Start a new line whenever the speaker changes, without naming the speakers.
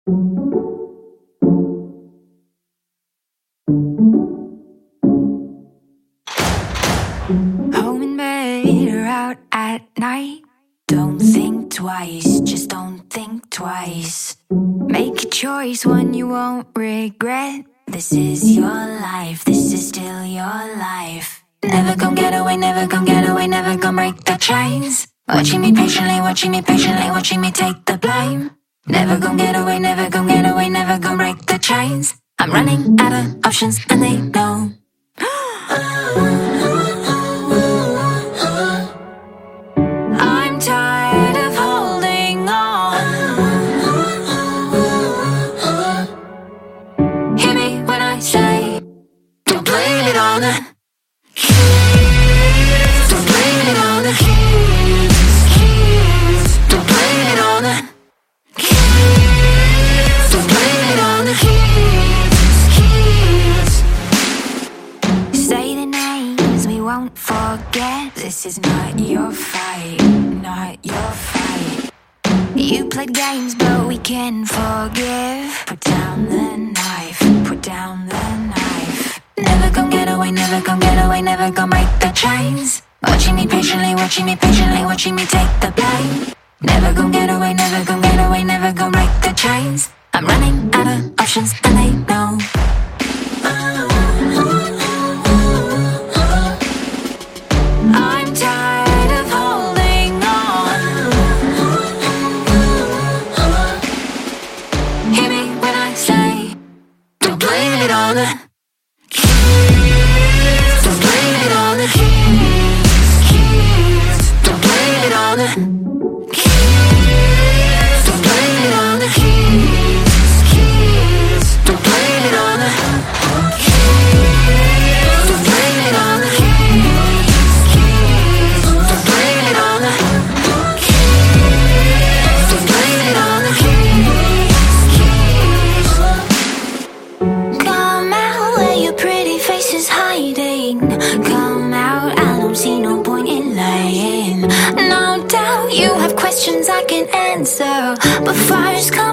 Home and bed or out at night. Don't think twice, just don't think twice. Make a choice, one you won't regret. This is your life, this is still your life. Never gon' get away, never gon' get away, never gon' break the chains. Watching me patiently, watching me patiently, watching me take the blame. Never gon' get away, never gon' get away, never gon' break the chains. I'm running out of options and they know. I'm tired of holding on. Hear me when I say, don't blame it on the kids. Don't blame it on the kids. Don't blame it on the kids. Don't blame it on the kids. Say the names we won't forget. This is not your fight, not your fight. You played games but we can forgive. Put down the knife, put down the knife. Never gon' get away, never gon' get away, never gon' break the chains. Watching me patiently, watching me patiently, watching me take the blame. Never gon' get away, never gon' get away, never gon' break the chains. I'm running out of options and they know. I'm tired of holding on. Hear me when I say, don't blame it on the kids. Don't blame it on the kids. Don't blame it on the kids. Don't blame it on the kids. Don't blame it on the kids. Don't blame it on the kids. Don't blame it on the kids. Don't blame it on the kids. Come out where your pretty face is hiding. Come out, I don't see no point in lying. No doubt you have questions I can answer, but first come